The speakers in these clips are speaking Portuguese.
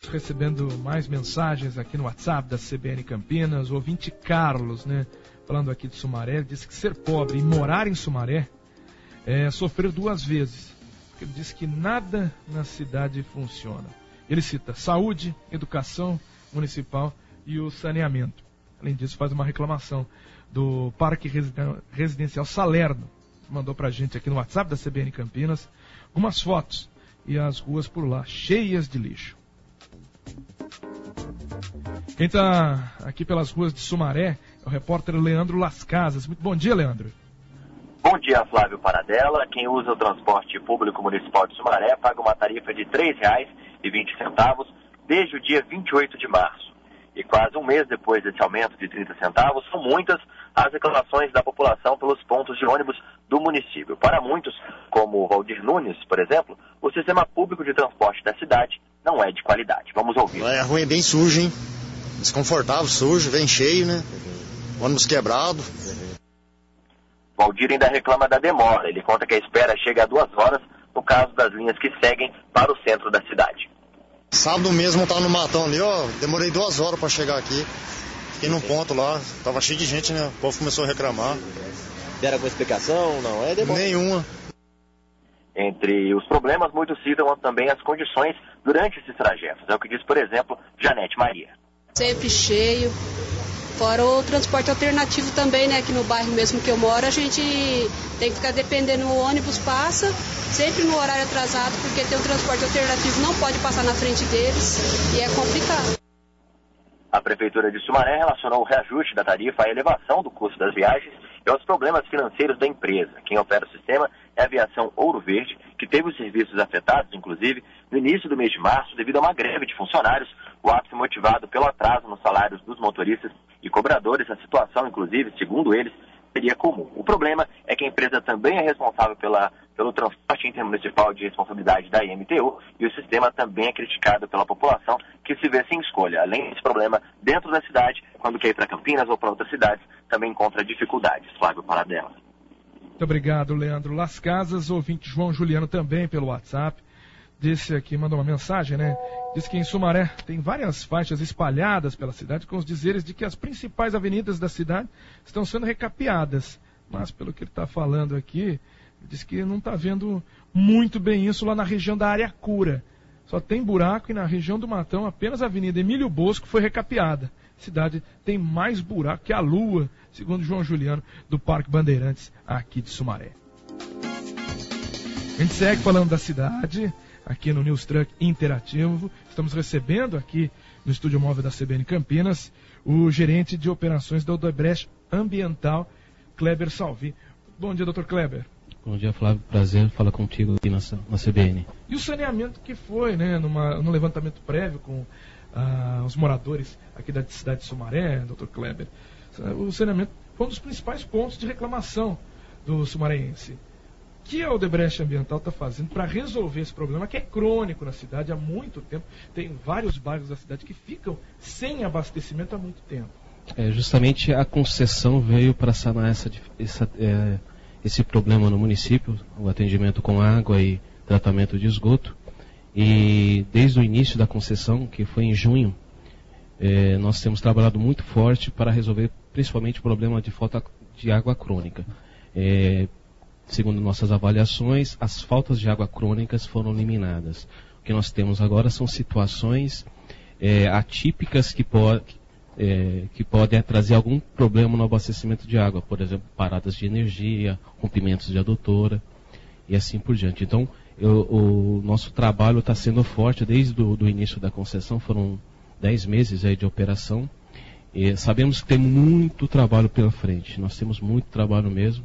recebendo mais mensagens aqui no WhatsApp da CBN Campinas. O ouvinte Carlos, né, falando aqui de Sumaré, disse que ser pobre e morar em Sumaré é sofrer duas vezes. Ele disse que nada na cidade funciona. Ele cita saúde, educação municipal e o saneamento. Além disso, faz uma reclamação do Parque Residencial Salerno. Mandou pra gente aqui no WhatsApp da CBN Campinas algumas fotos e as ruas por lá cheias de lixo. Quem está aqui pelas ruas de Sumaré é o repórter Leandro Las Casas. Muito bom dia, Leandro. Bom dia, Flávio Paradella. Quem usa o transporte público municipal de Sumaré paga uma tarifa de R$ 3,20 desde o dia 28 de março. E quase um mês depois desse aumento de 30 centavos, são muitas as reclamações da população pelos pontos de ônibus do município. Para muitos, como o Valdir Nunes, por exemplo, o sistema público de transporte da cidade não é de qualidade. Vamos ouvir. A rua é bem suja, hein? Desconfortável, sujo, bem cheio, né? Ônibus quebrado. Valdir ainda reclama da demora. Ele conta que a espera chega a 2 horas no caso das linhas que seguem para o centro da cidade. Sábado mesmo eu tava no matão ali, ó, demorei 2 horas para chegar aqui. Fiquei num ponto lá, tava cheio de gente, né? O povo começou a reclamar. Deram alguma explicação? Não, é demora. Nenhuma. Entre os problemas, muitos citam também as condições durante esses trajetos. É o que diz, por exemplo, Janete Maria. Sempre cheio. Fora o transporte alternativo também, né? Aqui no bairro mesmo que eu moro, a gente tem que ficar dependendo, o ônibus passa sempre no horário atrasado, porque tem um transporte alternativo, não pode passar na frente deles e é complicado. A Prefeitura de Sumaré relacionou o reajuste da tarifa à elevação do custo das viagens e aos problemas financeiros da empresa. Quem opera o sistema é a Aviação Ouro Verde, que teve os serviços afetados, inclusive, no início do mês de março, devido a uma greve de funcionários, o ápice motivado pelo atraso nos salários dos motoristas e cobradores. A situação, inclusive, segundo eles, seria comum. O problema é que a empresa também é responsável pelo transporte intermunicipal de responsabilidade da IMTU e o sistema também é criticado pela população que se vê sem escolha. Além desse problema, dentro da cidade, quando quer ir para Campinas ou para outras cidades, também encontra dificuldades. Flávio Paradella. Muito obrigado, Leandro Las Casas. Ouvinte João Juliano também pelo WhatsApp. Disse aqui, mandou uma mensagem, né? Diz que em Sumaré tem várias faixas espalhadas pela cidade com os dizeres de que as principais avenidas da cidade estão sendo recapeadas. Mas, pelo que ele está falando aqui, diz que não está vendo muito bem isso lá na região da Área Cura. Só tem buraco e na região do Matão apenas a Avenida Emílio Bosco foi recapeada. A cidade tem mais buraco que a lua, segundo João Juliano, do Parque Bandeirantes, aqui de Sumaré. A gente segue falando da cidade, aqui no News Truck Interativo. Estamos recebendo aqui no estúdio móvel da CBN Campinas o gerente de operações da Odebrecht Ambiental, Kleber Salvi. Bom dia, Dr. Kleber. Bom dia, Flávio. Prazer falar contigo aqui na CBN. E o saneamento que foi, né, no levantamento prévio com os moradores aqui da cidade de Sumaré, Dr. Kleber. O saneamento foi um dos principais pontos de reclamação do sumarense. O que a Odebrecht Ambiental está fazendo para resolver esse problema que é crônico na cidade há muito tempo? Tem vários bairros da cidade que ficam sem abastecimento há muito tempo. Justamente a concessão veio para sanar esse problema no município, o atendimento com água e tratamento de esgoto. E desde o início da concessão, que foi em junho, nós temos trabalhado muito forte para resolver principalmente o problema de falta de água crônica. Segundo nossas avaliações, as faltas de água crônicas foram eliminadas. O que nós temos agora são situações atípicas que podem trazer algum problema no abastecimento de água. Por exemplo, paradas de energia, rompimentos de adutora e assim por diante. Então, o nosso trabalho está sendo forte desde o início da concessão. Foram 10 meses aí de operação. E sabemos que tem muito trabalho pela frente. Nós temos muito trabalho mesmo.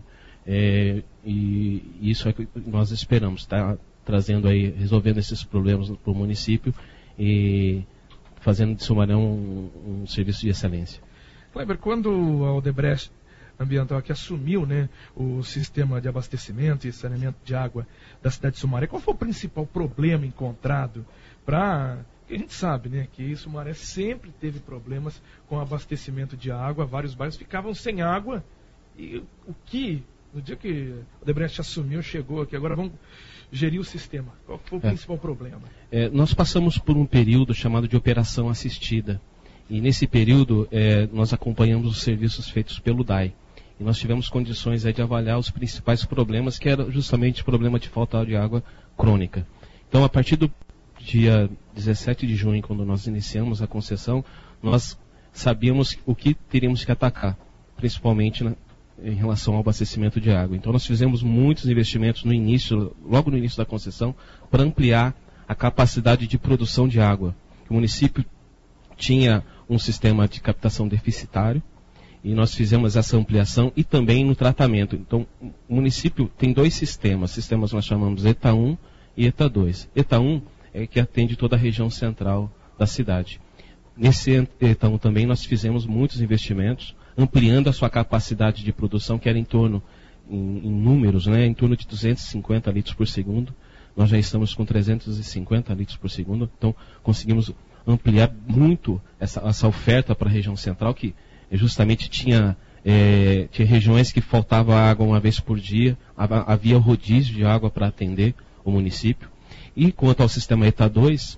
E isso é o que nós esperamos, tá? Trazendo aí, resolvendo esses problemas para o município e fazendo de Sumaré um serviço de excelência. Kleber, quando a Odebrecht Ambiental aqui assumiu, né, o sistema de abastecimento e saneamento de água da cidade de Sumaré, qual foi o principal problema encontrado para... A gente sabe, né, que Sumaré sempre teve problemas com abastecimento de água, vários bairros ficavam sem água. E o que No dia que o Odebrecht assumiu, chegou aqui, agora vamos gerir o sistema. Qual foi o principal problema? Nós passamos por um período chamado de operação assistida. E nesse período, nós acompanhamos os serviços feitos pelo DAI. E nós tivemos condições de avaliar os principais problemas, que era justamente o problema de falta de água crônica. Então, a partir do dia 17 de junho, quando nós iniciamos a concessão, nós sabíamos o que teríamos que atacar, principalmente em relação ao abastecimento de água. Então nós fizemos muitos investimentos logo no início da concessão, para ampliar a capacidade de produção de água. O município tinha um sistema de captação deficitário, e nós fizemos essa ampliação e também no tratamento. Então o município tem dois sistemas nós chamamos ETA 1 e ETA 2. ETA 1 é que atende toda a região central da cidade. Nesse ETA 1 também nós fizemos muitos investimentos, ampliando a sua capacidade de produção, que era em torno, em números, em torno de 250 litros por segundo. Nós já estamos com 350 litros por segundo. Então, conseguimos ampliar muito essa oferta para a região central, que justamente tinha regiões que faltava água uma vez por dia. Havia rodízio de água para atender o município. E quanto ao sistema ETA 2,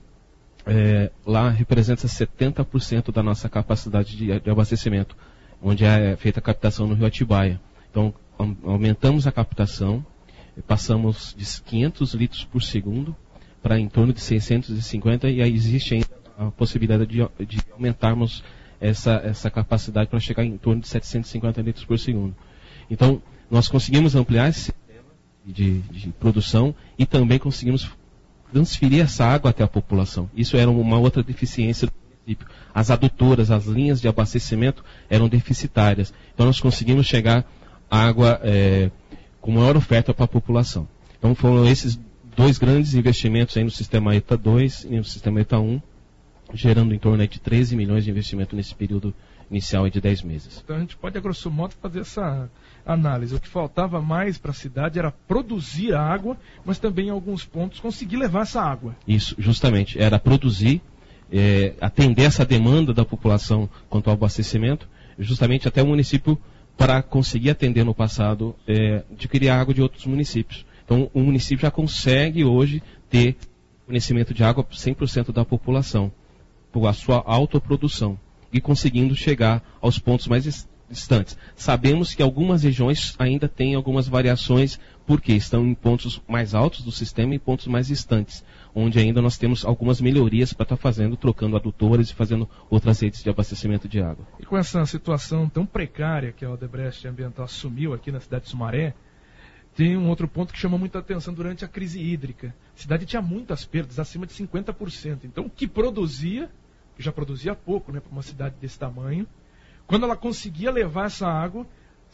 lá representa 70% da nossa capacidade de abastecimento, onde é feita a captação no Rio Atibaia. Então, aumentamos a captação, passamos de 500 litros por segundo para em torno de 650, e aí existe ainda a possibilidade de aumentarmos essa capacidade para chegar em torno de 750 litros por segundo. Então, nós conseguimos ampliar esse sistema de produção e também conseguimos transferir essa água até a população. Isso era uma outra deficiência do município. As adutoras, as linhas de abastecimento eram deficitárias. Então nós conseguimos chegar a água com maior oferta para a população. Então foram esses dois grandes investimentos aí no sistema ETA 2 e no sistema ETA 1, gerando em torno de 13 milhões de investimento nesse período inicial de 10 meses. Então a gente pode, a grosso modo, fazer essa análise. O que faltava mais para a cidade era produzir água, mas também em alguns pontos conseguir levar essa água. Isso, justamente. Era produzir, atender essa demanda da população quanto ao abastecimento, justamente até o município, para conseguir atender no passado, adquirir água de outros municípios. Então o município já consegue hoje ter fornecimento de água para 100% da população, por a sua autoprodução, e conseguindo chegar aos pontos mais distantes. Sabemos que algumas regiões ainda têm algumas variações, porque estão em pontos mais altos do sistema e pontos mais distantes, onde ainda nós temos algumas melhorias para estar fazendo, trocando adutores e fazendo outras redes de abastecimento de água. E com essa situação tão precária que a Odebrecht Ambiental assumiu aqui na cidade de Sumaré, tem um outro ponto que chama muita atenção durante a crise hídrica. A cidade tinha muitas perdas, acima de 50%. Então o que produzia, já produzia pouco, para uma cidade desse tamanho, quando ela conseguia levar essa água,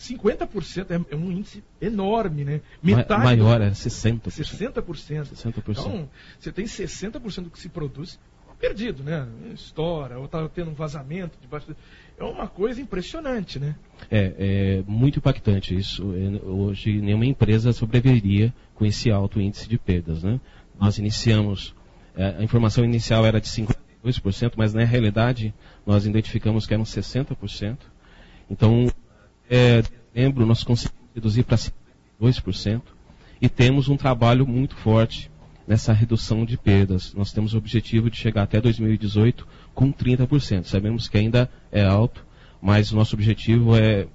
50% é um índice enorme, Metade maior, 60%. 60%. Então, você tem 60% do que se produz perdido, Estoura, ou está tendo um vazamento debaixo. É uma coisa impressionante, É muito impactante isso. Hoje nenhuma empresa sobreviveria com esse alto índice de perdas, Nós iniciamos, a informação inicial era de 52%, mas na realidade nós identificamos que eram 60%. Então, em dezembro nós conseguimos reduzir para 52% e temos um trabalho muito forte nessa redução de perdas. Nós temos o objetivo de chegar até 2018 com 30%. Sabemos que ainda é alto, mas o nosso objetivo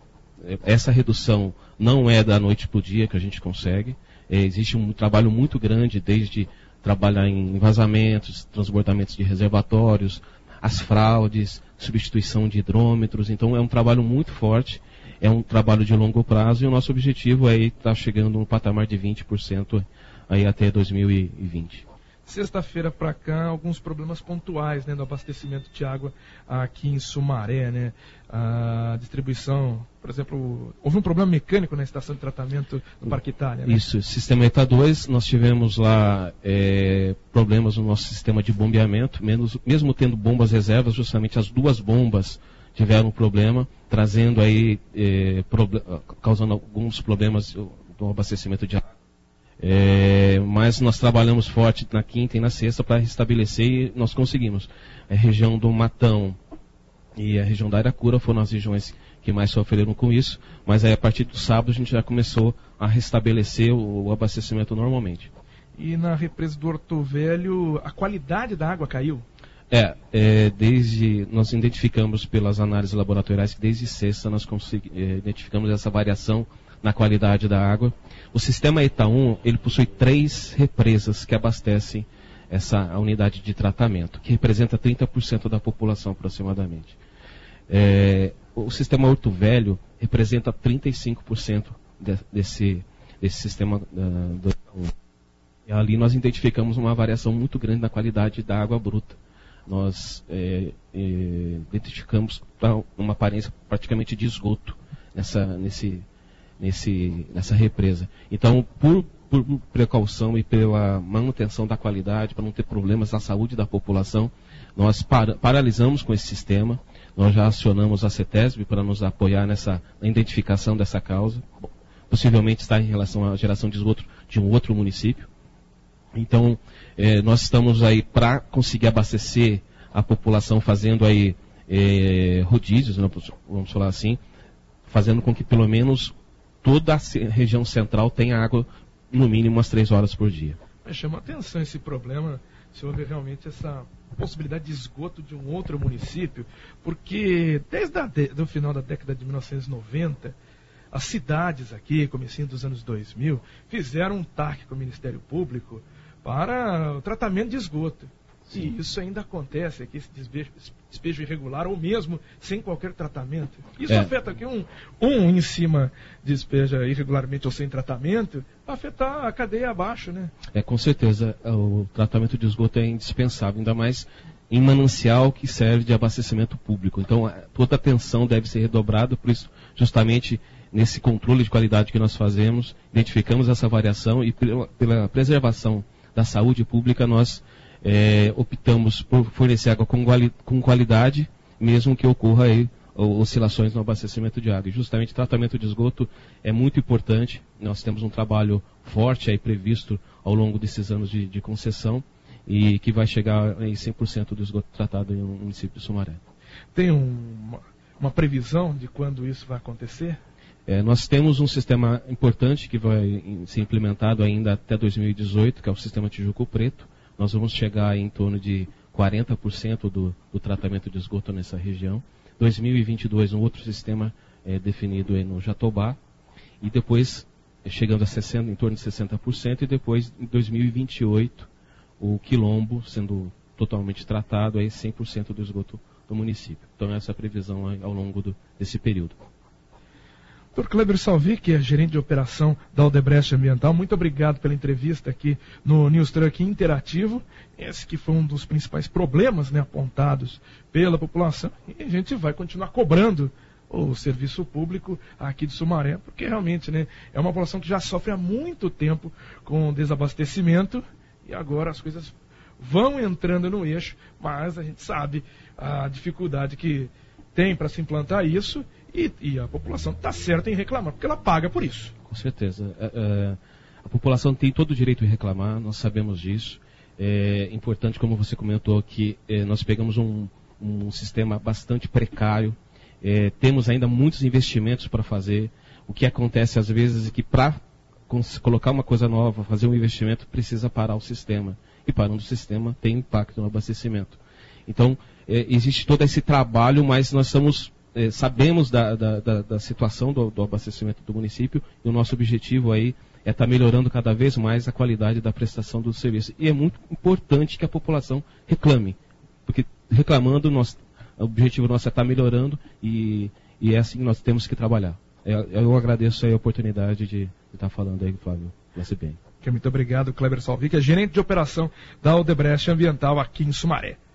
essa redução não é da noite para o dia que a gente consegue. Existe um trabalho muito grande, desde trabalhar em vazamentos, transbordamentos de reservatórios, as fraudes, substituição de hidrômetros. Então é um trabalho muito forte, é um trabalho de longo prazo, e o nosso objetivo é estar chegando no patamar de 20% aí até 2020. Sexta-feira para cá, alguns problemas pontuais no abastecimento de água aqui em Sumaré, A distribuição, por exemplo, houve um problema mecânico na estação de tratamento do Parque Itália, Isso, sistema ETA 2, nós tivemos lá problemas no nosso sistema de bombeamento, mesmo tendo bombas reservas, justamente as duas bombas tiveram um problema, trazendo aí, causando alguns problemas do abastecimento de água. Mas nós trabalhamos forte na quinta e na sexta para restabelecer, e nós conseguimos. A região do Matão e a região da Aracura foram as regiões que mais sofreram com isso, mas aí a partir do sábado a gente já começou a restabelecer o abastecimento normalmente. E na represa do Horto Velho, a qualidade da água caiu? Nós identificamos pelas análises laboratoriais que desde sexta nós identificamos essa variação na qualidade da água. O sistema ETA1, ele possui 3 represas que abastecem a unidade de tratamento, que representa 30% da população aproximadamente. O sistema Horto Velho representa 35% desse sistema do ETA1. E ali nós identificamos uma variação muito grande na qualidade da água bruta. Nós identificamos uma aparência praticamente de esgoto nessa represa. Então, por precaução e pela manutenção da qualidade, para não ter problemas na saúde da população, nós paralisamos com esse sistema. Nós já acionamos a CETESB para nos apoiar na identificação dessa causa. Possivelmente está em relação à geração de esgoto de um outro município. Então, nós estamos aí para conseguir abastecer a população fazendo aí rodízios, vamos falar assim, fazendo com que pelo menos toda a região central tenha água no mínimo umas 3 horas por dia. Mas chama atenção esse problema, se houver realmente essa possibilidade de esgoto de um outro município, porque desde o final da década de 1990, as cidades aqui, comecinho dos anos 2000, fizeram um TAC com o Ministério Público para o tratamento de esgoto. Sim. E isso ainda acontece aqui, esse despejo irregular, ou mesmo sem qualquer tratamento. Isso afeta aqui um em cima despeja irregularmente ou sem tratamento, vai afetar a cadeia abaixo, né? Com certeza, o tratamento de esgoto é indispensável, ainda mais em manancial que serve de abastecimento público. Então, toda a atenção deve ser redobrada, por isso, justamente, nesse controle de qualidade que nós fazemos, identificamos essa variação e pela preservação da saúde pública, nós optamos por fornecer água com qualidade, mesmo que ocorra aí oscilações no abastecimento de água. E justamente o tratamento de esgoto é muito importante. Nós temos um trabalho forte aí previsto ao longo desses anos de concessão e que vai chegar em 100% do esgoto tratado no município de Sumaré. Tem uma previsão de quando isso vai acontecer? Nós temos um sistema importante que vai ser implementado ainda até 2018, que é o sistema Tijuco Preto. Nós vamos chegar em torno de 40% do tratamento de esgoto nessa região. 2022, um outro sistema definido no Jatobá. E depois, chegando a em torno de 60%. E depois, em 2028, o Quilombo sendo totalmente tratado, aí 100% do esgoto do município. Então, essa é a previsão ao longo desse período. Dr. Kleber Salvi, que é gerente de operação da Odebrecht Ambiental, muito obrigado pela entrevista aqui no News Truck Interativo. Esse que foi um dos principais problemas, né, apontados pela população. E a gente vai continuar cobrando o serviço público aqui de Sumaré, porque realmente, né, é uma população que já sofre há muito tempo com desabastecimento e agora as coisas vão entrando no eixo, mas a gente sabe a dificuldade que tem para se implantar isso. E a população está certa em reclamar, porque ela paga por isso. Com certeza. A população tem todo o direito de reclamar, nós sabemos disso. É importante, como você comentou, que nós pegamos um sistema bastante precário, temos ainda muitos investimentos para fazer. O que acontece às vezes é que para colocar uma coisa nova, fazer um investimento, precisa parar o sistema. E parando o sistema tem impacto no abastecimento. Então, existe todo esse trabalho, mas nós sabemos da situação do abastecimento do município e o nosso objetivo aí é estar melhorando cada vez mais a qualidade da prestação do serviço. E é muito importante que a população reclame, porque reclamando, o objetivo nosso é estar melhorando e é assim que nós temos que trabalhar. Eu agradeço aí a oportunidade de estar falando aí, Flávio. Muito bem. Muito obrigado, Kleber Salvi, que é gerente de operação da Odebrecht Ambiental aqui em Sumaré.